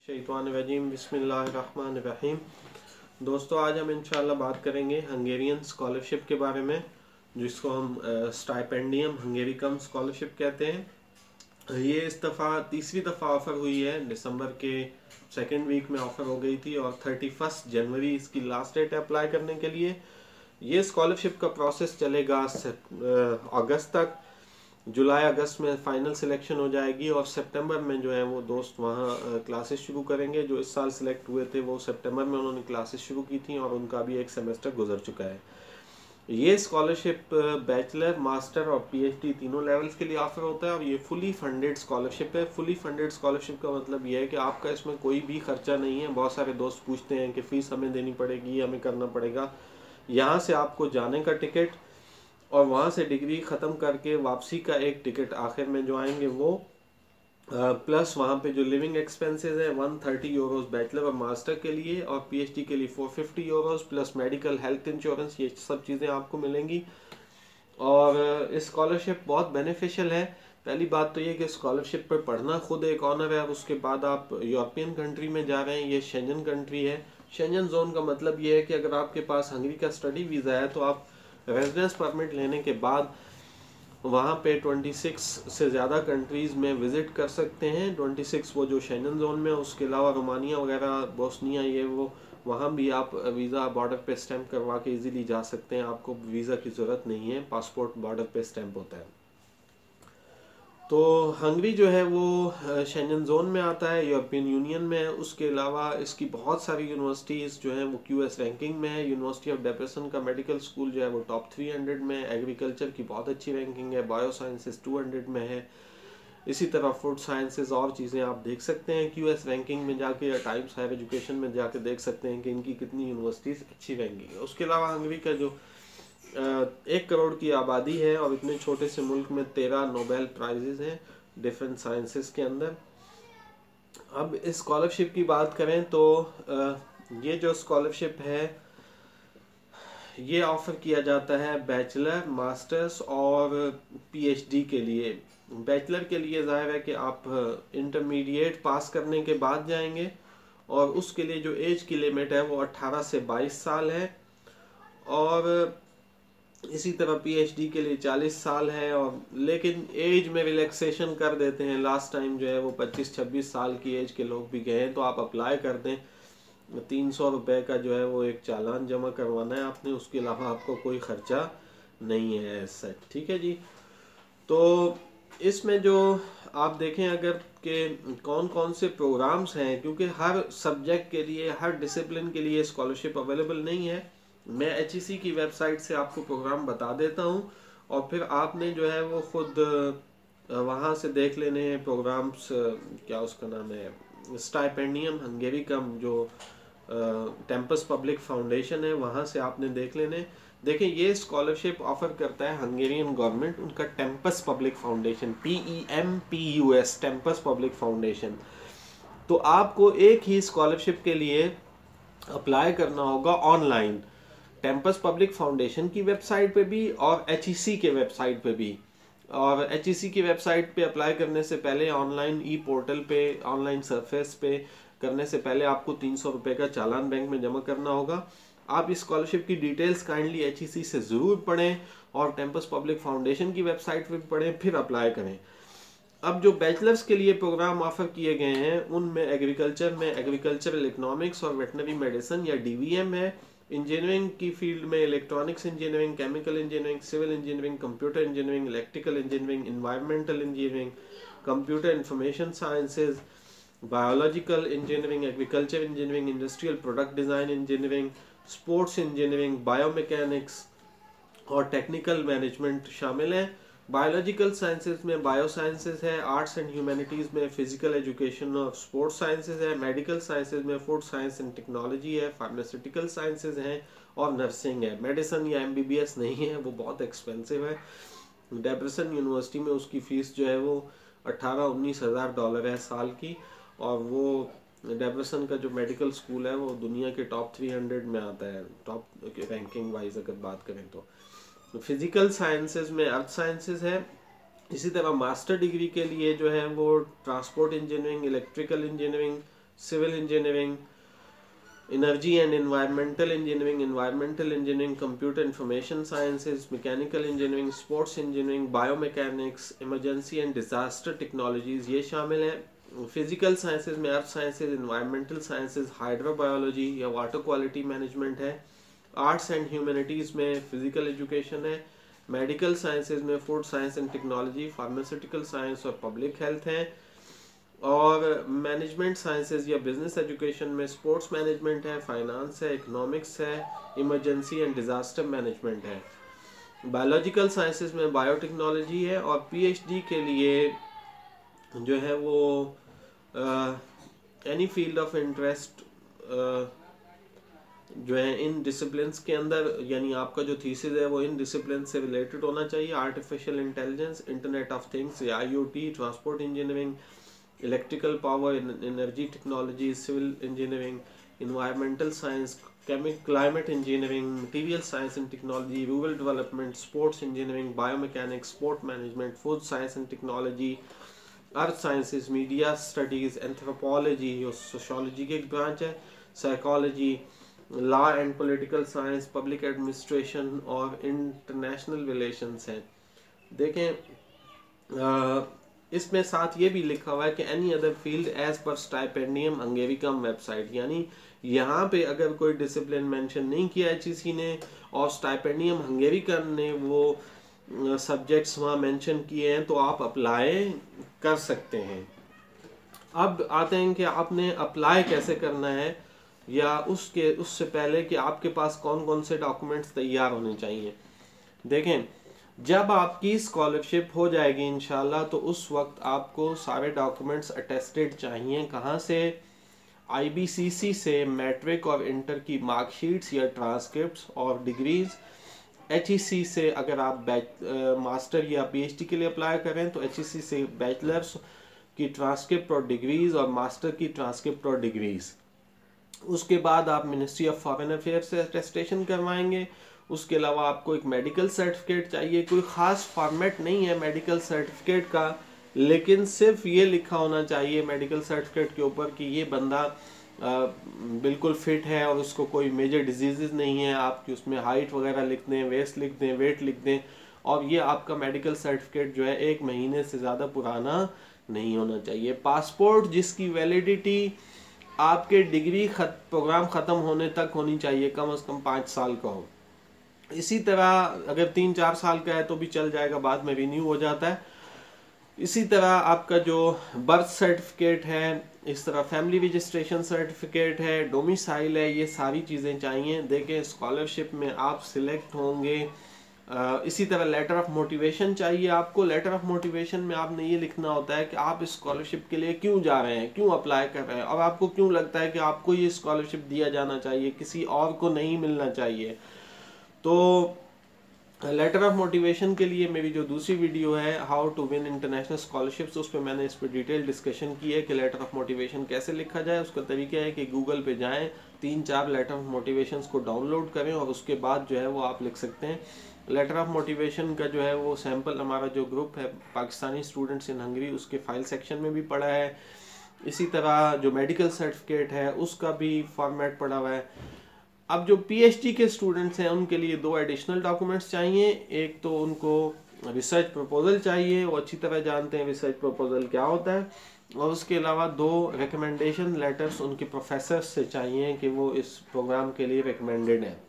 शैतानिर्रजीम बिस्मिल्लाहिर्रहमानिर्रहीम। दोस्तों, आज हम इंशाल्लाह बात करेंगे हंगेरियन स्कॉलरशिप के बारे में, जिसको हम स्टाइपेंडियम हंगेरी कम स्कॉलरशिप कहते हैं। ये इस दफ़ा तीसरी दफ़ा ऑफ़र हुई है। दिसंबर के सेकेंड वीक में ऑफ़र हो गई थी और 31 जनवरी इसकी लास्ट डेट है अप्लाई करने के लिए। ये स्कॉलरशिप का प्रोसेस चलेगा अगस्त तक। जुलाई अगस्त में फ़ाइनल सिलेक्शन हो जाएगी और सितंबर में जो है वो दोस्त वहाँ क्लासेस शुरू करेंगे। जो इस साल सिलेक्ट हुए थे वो सितंबर में उन्होंने क्लासेस शुरू की थी और उनका भी एक सेमेस्टर गुजर चुका है। ये स्कॉलरशिप बैचलर, मास्टर और पीएचडी तीनों लेवल्स के लिए ऑफर होता है और ये फुली फंडेड स्कॉलरशिप है। फुली फंडेड स्कॉलरशिप का मतलब ये है कि आपका इसमें कोई भी खर्चा नहीं है। बहुत सारे दोस्त पूछते हैं कि फ़ीस हमें देनी पड़ेगी, हमें करना पड़ेगा। यहाँ से आपको जाने का टिकट और वहाँ से डिग्री ख़त्म करके वापसी का एक टिकट आखिर में जो आएंगे वो, प्लस वहाँ पे जो लिविंग एक्सपेंसेस है 130 यूरोस बैचलर और मास्टर के लिए, और पीएचडी के लिए 450 euros plus medical health insurance, ये सब चीज़ें आपको मिलेंगी। और इस स्कॉलरशिप बहुत बेनिफिशियल है। पहली बात तो ये कि स्कॉलरशिप पर पढ़ना खुद एक ऑनर है। उसके बाद आप यूरोपियन कंट्री में जा रहे हैं, ये शेंजन कंट्री है। शेंजन जोन का मतलब ये है कि अगर आपके पास हंगरी का स्टडी वीज़ा है तो आप रेजिडेंस परमिट लेने के बाद वहाँ पे 26 से ज़्यादा कंट्रीज़ में विज़िट कर सकते हैं। 26 वो जो शेंजन जोन में, उसके अलावा रोमानिया वगैरह, बोस्निया, ये वो, वहाँ भी आप वीज़ा बॉर्डर पे स्टैंप करवा के इजीली जा सकते हैं। आपको वीज़ा की ज़रूरत नहीं है, पासपोर्ट बॉर्डर पे स्टैंप होता है। तो हंगरी जो है वो शेंजन जोन में आता है, यूरोपियन यूनियन में है। उसके अलावा इसकी बहुत सारी यूनिवर्सिटीज़ जो हैं वो क्यूएस रैंकिंग में है। यूनिवर्सिटी ऑफ डेप्रेसन का मेडिकल स्कूल जो है वो टॉप 300 में है। एग्रीकल्चर की बहुत अच्छी रैंकिंग है। बायो साइंसेस 200 में है। इसी तरह फूड साइंसेस और चीज़ें आप देख सकते हैं क्यूएस रैंकिंग में जाके, या टाइम्स हायर एजुकेशन में जाके देख सकते हैं कि इनकी कितनी यूनिवर्सिटीज़ अच्छी रैंकिंग है। उसके अलावा हंगरी का जो 1 करोड़ की आबादी है और इतने छोटे से मुल्क में 13 नोबेल प्राइजेस हैं डिफरेंट साइंसेस के अंदर। अब इस स्कॉलरशिप की बात करें तो ये जो स्कॉलरशिप है ये ऑफ़र किया जाता है बैचलर, मास्टर्स और पीएचडी के लिए। बैचलर के लिए ज़ाहिर है कि आप इंटरमीडिएट पास करने के बाद जाएंगे और उसके लिए जो एज की लिमिट है वो 18 से 22 साल है। और इसी तरह पीएचडी के लिए 40 साल है, और लेकिन एज में रिलैक्सेशन कर देते हैं। लास्ट टाइम जो है वो 25-26 साल की एज के लोग भी गए हैं। तो आप अप्लाई कर दें। 300 रुपये का जो है वो एक चालान जमा करवाना है आपने। उसके अलावा आपको कोई खर्चा नहीं है सेट, ठीक है जी। तो इसमें जो आप देखें अगर कि कौन कौन से प्रोग्राम्स हैं, क्योंकि हर सब्जेक्ट के लिए, हर डिसिप्लिन के लिए स्कॉलरशिप अवेलेबल नहीं है। मैं एचईसी की वेबसाइट से आपको प्रोग्राम बता देता हूँ और फिर आपने जो है वो खुद वहाँ से देख लेने हैं प्रोग्राम्स। क्या उसका नाम है, स्टाइपेंडियम हंगेरी कम जो टेम्पस पब्लिक फाउंडेशन है, वहाँ से आपने देख लेने। देखें, ये स्कॉलरशिप ऑफर करता है हंगेरियन गवर्नमेंट, उनका Tempus public foundation, PEMPUS, Tempus public foundation. तो आपको एक ही स्कॉलरशिप के लिए अप्लाई करना होगा ऑनलाइन, टेम्पस पब्लिक फाउंडेशन की वेबसाइट पे भी और एचईसी के वेबसाइट पे भी। और एचईसी की वेबसाइट पे अप्लाई करने से पहले ऑनलाइन ई पोर्टल पे, ऑनलाइन सरफेस पे करने से पहले आपको 300 रुपये का चालान बैंक में जमा करना होगा। आप इस स्कॉलरशिप की डिटेल्स काइंडली एचईसी से ज़रूर पढ़ें और टेम्पस पब्लिक फाउंडेशन की वेबसाइट पे पढ़ें, फिर अप्लाई करें। अब जो बैचलर्स के लिए प्रोग्राम ऑफर किए गए हैं उनमें एग्रीकल्चर में एग्रीकल्चरल इकोनॉमिक्स और वेटनरी मेडिसिन या डीवीएम है। इंजीनियरिंग की फील्ड में electronics engineering, chemical engineering, civil engineering, computer engineering, electrical engineering, environmental engineering, computer information sciences, biological engineering, agriculture engineering, industrial product design engineering, sports engineering, biomechanics और technical management शामिल हैं। Biological sciences में bio sciences है। Arts and humanities में physical education और sports sciences है। Medical sciences में food science and technology है। फार्मास्यूटिकल साइंसेज हैं और नर्सिंग है। मेडिसिन या एमबीबीएस नहीं है, वो बहुत एक्सपेंसिव है। डेब्रेसन यूनिवर्सिटी में उसकी फ़ीस जो है वो 18-19 हज़ार डॉलर है साल की, और वो डेब्रेसन का जो मेडिकल स्कूल है वो दुनिया के टॉप 300 में आता है, टॉप रैंकिंग वाइज अगर बात करें तो। फिजिकल साइंसेज में अर्थ साइंसेज है। इसी तरह मास्टर डिग्री के लिए जो है वो transport engineering, electrical engineering, civil engineering, energy and environmental engineering, computer information sciences, mechanical engineering, sports engineering, biomechanics, emergency and disaster technologies ये शामिल हैं। फिजिकल साइंसेज में earth sciences, environmental sciences, hydrobiology या वाटर क्वालिटी मैनेजमेंट है। Arts and humanities में physical education है। Medical sciences में food science and technology, pharmaceutical science और पब्लिक हेल्थ है। और मैनेजमेंट साइंसेज या बिजनेस एजुकेशन में स्पोर्ट्स मैनेजमेंट है, फाइनेंस है, इकोनॉमिक्स है, इमरजेंसी एंड डिजास्टर मैनेजमेंट है। बायोलॉजिकल साइंसेज में बायोटेक्नोलॉजी है। और पीएचडी के लिए जो है वो एनी फील्ड ऑफ इंटरेस्ट जो है इन डिसिप्लिन्स के अंदर, यानी आपका जो थीसिस है वो इन डिसिप्लिन से रिलेटेड होना चाहिए। Artificial intelligence, internet of things या IoT, transport engineering, electrical power, energy technology, civil engineering, environmental science, climate engineering, material science and technology, rural development, sports engineering, biomechanics, sport management, food science and technology, earth sciences, media studies, anthropology जो sociology की एक branch है, psychology, law and political science, public administration और international relations हैं। देखें इसमें साथ ये भी लिखा हुआ है कि any other field as per Stipendium Hungaricum website, यानी यहाँ पे अगर कोई डिसिप्लिन मेंशन नहीं किया एचईसी ने और स्टाइपेंडियम हंगेरिकम ने वो सब्जेक्ट्स वहाँ मेंशन किए हैं तो आप अप्लाई कर सकते हैं। अब आते हैं कि आपने अप्लाई कैसे करना है, या उससे पहले कि आपके पास कौन कौन से डॉक्यूमेंट्स तैयार होने चाहिए। देखें, जब आपकी स्कॉलरशिप हो जाएगी इंशाल्लाह तो उस वक्त आपको सारे डॉक्यूमेंट्स अटेस्टेड चाहिए। कहाँ से? आईबीसीसी से मैट्रिक और इंटर की मार्कशीट्स या ट्रांसक्रिप्ट्स और डिग्रीज। एचईसी से अगर आप मास्टर या पीएचडी के लिए अप्लाई करें तो एचईसी से बैचलर्स की ट्रांसक्रिप्ट और डिग्रीज और मास्टर की ट्रांसक्रिप्ट और डिग्रीज। उसके बाद आप मिनिस्ट्री ऑफ फॉरेन अफेयर्स से अटेस्टेशन करवाएंगे। उसके अलावा आपको एक मेडिकल सर्टिफिकेट चाहिए। कोई ख़ास फॉर्मेट नहीं है मेडिकल सर्टिफिकेट का, लेकिन सिर्फ ये लिखा होना चाहिए मेडिकल सर्टिफिकेट के ऊपर कि ये बंदा बिल्कुल फिट है और उसको कोई मेजर डिजीजेस नहीं है। आपकी उसमें हाइट वगैरह लिख दें, वेस्ट लिख दें, वेट लिख दें, और ये आपका मेडिकल सर्टिफिकेट जो है 1 महीने से ज़्यादा पुराना नहीं होना चाहिए। पासपोर्ट जिसकी वैलिडिटी आपके डिग्री प्रोग्राम ख़त्म होने तक होनी चाहिए, कम से कम 5 साल का हो। इसी तरह अगर 3-4 साल का है तो भी चल जाएगा, बाद में रिन्यू हो जाता है। इसी तरह आपका जो बर्थ सर्टिफिकेट है, इस तरह फैमिली रजिस्ट्रेशन सर्टिफिकेट है, डोमिसाइल है, ये सारी चीज़ें चाहिए। देखें स्कॉलरशिप में आप सिलेक्ट होंगे। इसी तरह लेटर ऑफ मोटिवेशन चाहिए आपको। लेटर ऑफ मोटिवेशन में आपने ये लिखना होता है कि आप इस स्कॉलरशिप के लिए क्यों जा रहे हैं, क्यों अप्लाई कर रहे हैं, और आपको क्यों लगता है कि आपको ये स्कॉलरशिप दिया जाना चाहिए, किसी और को नहीं मिलना चाहिए। तो लेटर ऑफ मोटिवेशन के लिए मेरी जो दूसरी वीडियो है how to win international scholarships, उस पर मैंने इस पर डिटेल डिस्कशन की है कि लेटर ऑफ मोटिवेशन कैसे लिखा जाए। उसका तरीका है कि गूगल पे जाएं, 3-4 लेटर ऑफ मोटिवेशन को डाउनलोड करें और उसके बाद जो है वो आप लिख सकते हैं। लेटर ऑफ मोटिवेशन का जो है वो सैम्पल हमारा जो ग्रुप है पाकिस्तानी स्टूडेंट्स इन हंगरी, उसके फाइल सेक्शन में भी पड़ा है। इसी तरह जो मेडिकल सर्टिफिकेट है उसका भी फॉर्मेट पड़ा हुआ है। अब जो पीएचडी के स्टूडेंट्स हैं उनके लिए 2 एडिशनल डॉक्यूमेंट्स चाहिए। एक तो उनको रिसर्च प्रपोजल चाहिए, वो अच्छी तरह जानते हैं रिसर्च प्रपोजल क्या होता है, और उसके अलावा 2 रिकमेंडेशन लेटर्स उनके प्रोफेसर से चाहिए कि वो इस प्रोग्राम के लिए रिकमेंडेड हैं।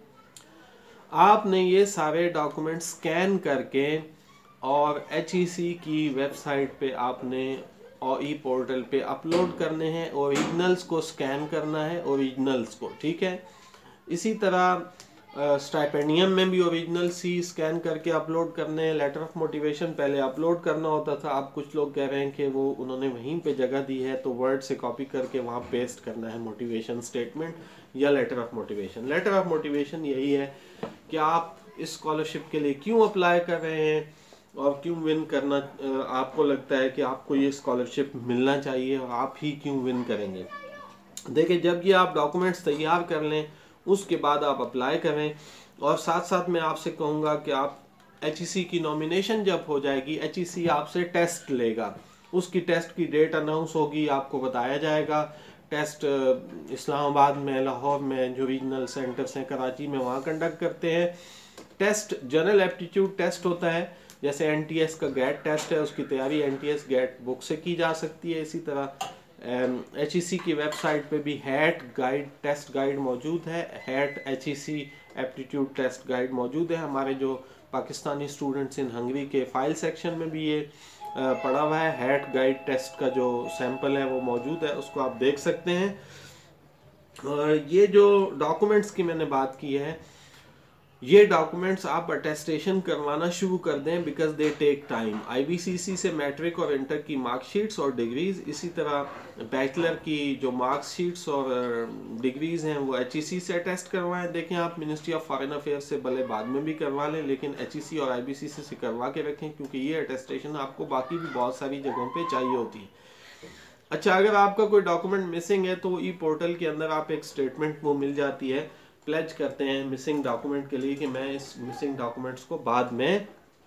आपने ये सारे डॉक्यूमेंट स्कैन करके और एचईसी की वेबसाइट पे आपने और ई पोर्टल पे अपलोड करने हैं। ओरिजिनल्स को स्कैन करना है, ओरिजिनल्स को, ठीक है। इसी तरह स्टाइपेंडियम में भी ओरिजिनल्स ही स्कैन करके अपलोड करने हैं। लेटर ऑफ मोटिवेशन पहले अपलोड करना होता था, अब कुछ लोग कह रहे हैं कि वो उन्होंने वहीं पे जगह दी है तो वर्ड से कॉपी करके वहाँ पेस्ट करना है मोटिवेशन स्टेटमेंट या letter of motivation. Letter of motivation यही है कि आप इस स्कॉलरशिप के लिए क्यों अप्लाई कर रहे हैं और क्यों विन करना, आपको लगता है कि आपको ये स्कॉलरशिप मिलना चाहिए और आप ही क्यों विन करेंगे। देखिए, जब ये आप डॉक्यूमेंट्स तैयार कर लें उसके बाद आप अप्लाई करें। और साथ साथ मैं आपसे कहूँगा कि आप एचईसी की नॉमिनेशन जब हो जाएगी, एचईसी आपसे टेस्ट लेगा, उसकी टेस्ट की डेट अनाउंस होगी, आपको बताया जाएगा टेस्ट इस्लामाबाद में, लाहौर में जो रीजनल सेंटर्स हैं, कराची में, वहाँ कंडक्ट करते हैं। टेस्ट जनरल एप्टीट्यूड टेस्ट होता है, जैसे एनटीएस का गेट टेस्ट है, उसकी तैयारी एनटीएस गेट बुक से की जा सकती है। इसी तरह HEC की वेबसाइट पे भी हैट गाइड टेस्ट गाइड मौजूद है, हैट HEC एप्टीट्यूड टेस्ट गाइड मौजूद है। हमारे जो पाकिस्तानी स्टूडेंट्स इन हंगरी के फाइल सेक्शन में भी ये पड़ा हुआ है, हैट गाइड टेस्ट का जो सैंपल है वो मौजूद है, उसको आप देख सकते हैं। ये जो डॉक्यूमेंट्स की मैंने बात की है, ये डॉक्यूमेंट्स आप अटेस्टेशन करवाना शुरू कर दें, because they take time. IBCC से मैट्रिक और इंटर की मार्कशीट्स और डिग्रीज, इसी तरह बैचलर की जो मार्कशीट्स और डिग्रीज हैं वो HEC से अटेस्ट करवाएं। देखें, आप मिनिस्ट्री ऑफ फॉरेन अफेयर्स से भले बाद में भी करवा लें, लेकिन HEC और IBCC से करवा के रखें, क्योंकि ये अटेस्टेशन आपको बाकी भी बहुत सारी जगहों पर चाहिए होती है। अच्छा, अगर आपका कोई डॉक्यूमेंट मिसिंग है तो ई पोर्टल के अंदर आप एक स्टेटमेंट वो मिल जाती है, प्लेज करते हैं मिसिंग डॉक्यूमेंट के लिए कि मैं इस मिसिंग डॉक्यूमेंट्स को बाद में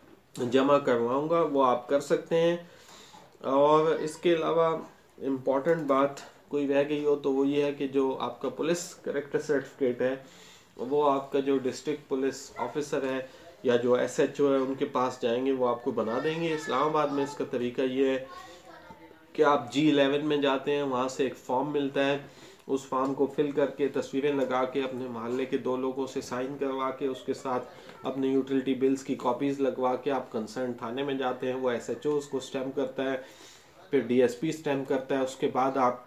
जमा करवाऊंगा, वो आप कर सकते हैं। और इसके अलावा इम्पॉर्टेंट बात कोई रह गई हो तो वो ये है कि जो आपका पुलिस कैरेक्टर सर्टिफिकेट है, वो आपका जो डिस्ट्रिक्ट पुलिस ऑफिसर है या जो SHO है उनके पास जाएंगे, वो आपको बना देंगे। इस्लामाबाद में इसका तरीका ये है कि आप G11 में जाते हैं, वहाँ से एक फॉर्म मिलता है, उस फॉर्म को फिल करके तस्वीरें लगा के अपने मोहल्ले के 2 लोगों से साइन करवा के उसके साथ अपने यूटिलिटी बिल्स की कॉपीज लगवा के आप कंसर्न थाने में जाते हैं। वो SHO उसको स्टैम्प करता है, फिर DSP स्टैम्प करता है। उसके बाद आप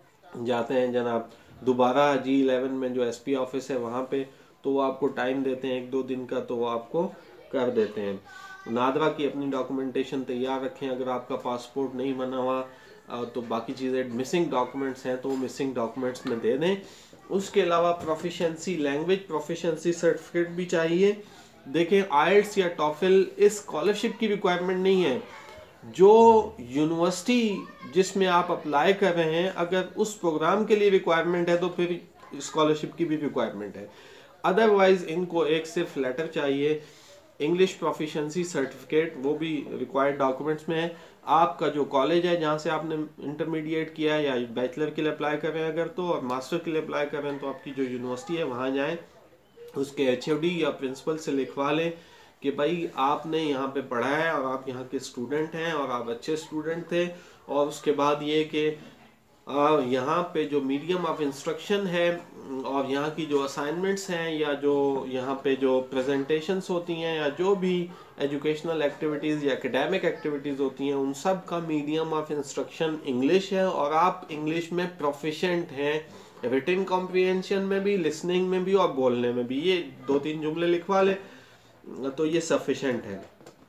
जाते हैं जनाब दोबारा G11 में जो SP ऑफिस है वहाँ पे, तो वो आपको टाइम देते हैं 1-2 दिन का, तो वो आपको कर देते हैं। नादरा की अपनी डॉक्यूमेंटेशन तैयार रखें। अगर आपका पासपोर्ट नहीं बना हुआ तो बाकी चीज़ें मिसिंग डॉक्यूमेंट्स हैं तो मिसिंग डॉक्यूमेंट्स में दे दें। उसके अलावा प्रोफिशिएंसी, लैंग्वेज प्रोफिशिएंसी सर्टिफिकेट भी चाहिए। देखें, IELTS या TOEFL इस स्कॉलरशिप की रिक्वायरमेंट नहीं है। जो यूनिवर्सिटी जिसमें आप अप्लाई कर रहे हैं, अगर उस प्रोग्राम के लिए रिक्वायरमेंट है तो फिर स्कॉलरशिप की भी रिक्वायरमेंट है। अदरवाइज इनको एक सिर्फ लेटर चाहिए, इंग्लिश प्रोफिशिएंसी सर्टिफिकेट, वो भी रिक्वायर्ड डॉक्यूमेंट्स में है। आपका जो कॉलेज है जहाँ से आपने इंटरमीडिएट किया या बैचलर के लिए अप्लाई कर रहे हैं अगर तो, और मास्टर के लिए अप्लाई कर रहे हैं तो आपकी जो यूनिवर्सिटी है वहाँ जाएं, उसके HOD या प्रिंसिपल से लिखवा लें कि भाई आपने यहाँ पे पढ़ा है और आप यहाँ के स्टूडेंट हैं और आप अच्छे स्टूडेंट थे। और उसके बाद ये कि यहाँ पे जो मीडियम ऑफ इंस्ट्रक्शन है और यहाँ की जो असाइनमेंट्स हैं या जो यहाँ पे जो प्रेजेंटेशंस होती हैं या जो भी एजुकेशनल एक्टिविटीज़ या एकेडमिक एक्टिविटीज़ होती हैं, उन सब का मीडियम ऑफ इंस्ट्रक्शन इंग्लिश है और आप इंग्लिश में प्रोफिशिएंट हैं, रिटन कॉम्प्रिहेंशन में भी, लिसनिंग में भी और बोलने में भी। ये 2-3 जुमले लिखवा ले तो ये सफिशिएंट है।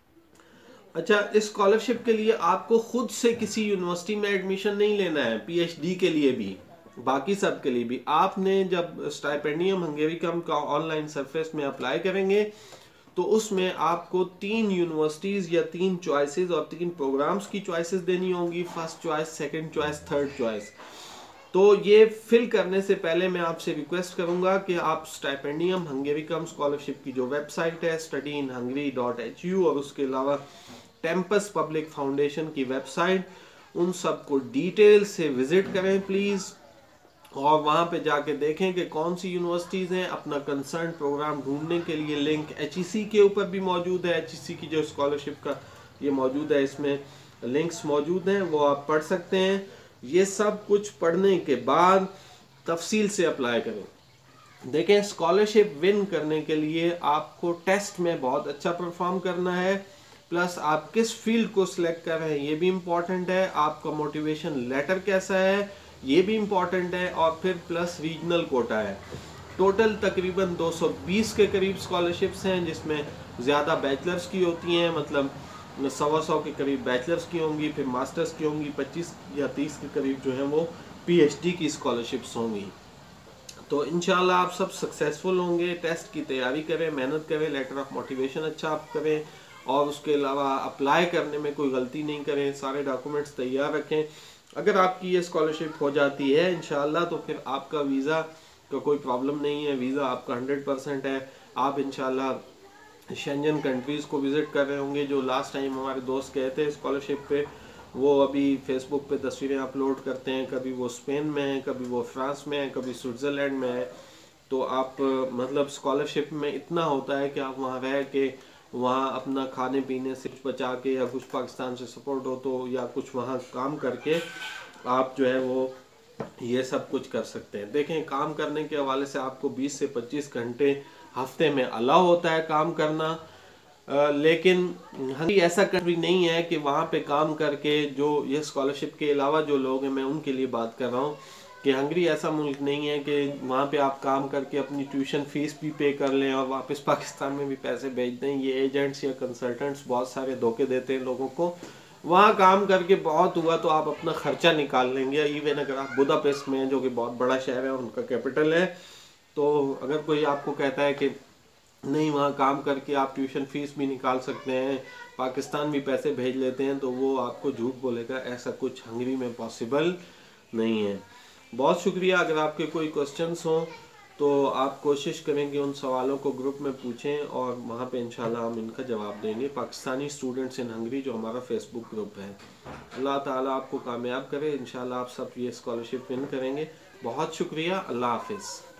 अच्छा, इस स्कॉलरशिप के लिए आपको खुद से किसी यूनिवर्सिटी में एडमिशन नहीं लेना है। PhD के लिए भी, बाकी सब के लिए भी, आपने जब स्टाइपेंडियम हंगेरिकम का ऑनलाइन सरफेस में अप्लाई करेंगे तो उसमें आपको 3 यूनिवर्सिटीज या 3 चॉइसेस और 3 प्रोग्राम्स की चॉइसेस देनी होंगी, first choice, second choice, third choice. तो ये फिल करने से पहले मैं आपसे रिक्वेस्ट करूंगा कि आप स्टाइपेंडियम हंगेरिकम स्कॉलरशिप की जो वेबसाइट है studyinhungary.hu और उसके अलावा टेम्पस पब्लिक फाउंडेशन की वेबसाइट, उन सबको डिटेल से विजिट करें प्लीज, और वहां पे जाके देखें कि कौन सी यूनिवर्सिटीज हैं। अपना कंसर्न प्रोग्राम ढूंढने के लिए लिंक HEC के ऊपर भी मौजूद है, HEC की जो स्कॉलरशिप का ये मौजूद है, इसमें लिंक्स मौजूद हैं, वो आप पढ़ सकते हैं। ये सब कुछ पढ़ने के बाद तफसील से अप्लाई करें। देखें, स्कॉलरशिप विन करने के लिए आपको टेस्ट में बहुत अच्छा परफॉर्म करना है, प्लस आप किस फील्ड को सिलेक्ट कर रहे हैं ये भी इम्पोर्टेंट है, आपका मोटिवेशन लेटर कैसा है ये भी इम्पोर्टेंट है, और फिर प्लस रीजनल कोटा है। टोटल तकरीबन 220 के करीब स्कॉलरशिप्स हैं, जिसमें ज़्यादा बैचलर्स की होती हैं, मतलब 100 के करीब बैचलर्स की होंगी, फिर मास्टर्स की होंगी, 25 या 30 के करीब जो है वो PhD की स्कॉलरशिप्स होंगी। तो इंशाल्लाह आप सब सक्सेसफुल होंगे। टेस्ट की तैयारी करें, मेहनत करें, लेटर ऑफ मोटिवेशन अच्छा आप करें, और उसके अलावा अप्लाई करने में कोई गलती नहीं करें, सारे डॉक्यूमेंट्स तैयार रखें। अगर आपकी ये स्कॉलरशिप हो जाती है इंशाल्लाह तो फिर आपका वीज़ा का कोई प्रॉब्लम नहीं है, वीज़ा आपका 100% है। आप इंशाल्लाह शेंजन कंट्रीज़ को विज़िट कर रहे होंगे, जो लास्ट टाइम हमारे दोस्त गए थे स्कॉलरशिप पे, वो अभी फेसबुक पे तस्वीरें अपलोड करते हैं, कभी वो स्पेन में है, कभी वो फ्रांस में है, कभी स्विट्ज़रलैंड में है। तो आप मतलब स्कॉलरशिप में इतना होता है कि आप वहाँ रह के वहाँ अपना खाने पीने से कुछ बचा के, या कुछ पाकिस्तान से सपोर्ट हो तो, या कुछ वहाँ काम करके आप जो है वो ये सब कुछ कर सकते हैं। देखें, काम करने के हवाले से आपको 20 से 25 घंटे हफ्ते में अलाउ होता है काम करना। लेकिन हंगरी ऐसा कंट्री नहीं है कि वहाँ पे काम करके, जो ये स्कॉलरशिप के अलावा जो लोग हैं, मैं उनके लिए बात कर रहा हूँ कि हंगरी ऐसा मुल्क नहीं है कि वहाँ पे आप काम करके अपनी ट्यूशन फीस भी पे कर लें और वापस पाकिस्तान में भी पैसे भेज दें। ये एजेंट्स या कंसल्टेंट्स बहुत सारे धोखे देते हैं लोगों को। वहाँ काम करके बहुत हुआ तो आप अपना खर्चा निकाल लेंगे। इवन अगर आप बुदापेस्ट में, जो कि बहुत बड़ा शहर है, उनका कैपिटल है, तो अगर कोई आपको कहता है कि नहीं वहाँ काम करके आप ट्यूशन फीस भी निकाल सकते हैं, पाकिस्तान भी पैसे भेज लेते हैं, तो वो आपको झूठ बोलेगा। ऐसा कुछ हंगरी में पॉसिबल नहीं है। बहुत शुक्रिया। अगर आपके कोई क्वेश्चंस हों तो आप कोशिश करें कि उन सवालों को ग्रुप में पूछें और वहाँ पे इंशाल्लाह हम इनका जवाब देंगे। पाकिस्तानी स्टूडेंट्स इन हंगरी जो हमारा फेसबुक ग्रुप है। अल्लाह ताला आपको कामयाब करे। इंशाल्लाह आप सब ये स्कॉलरशिप विन करेंगे। बहुत शुक्रिया। अल्लाह हाफिज़।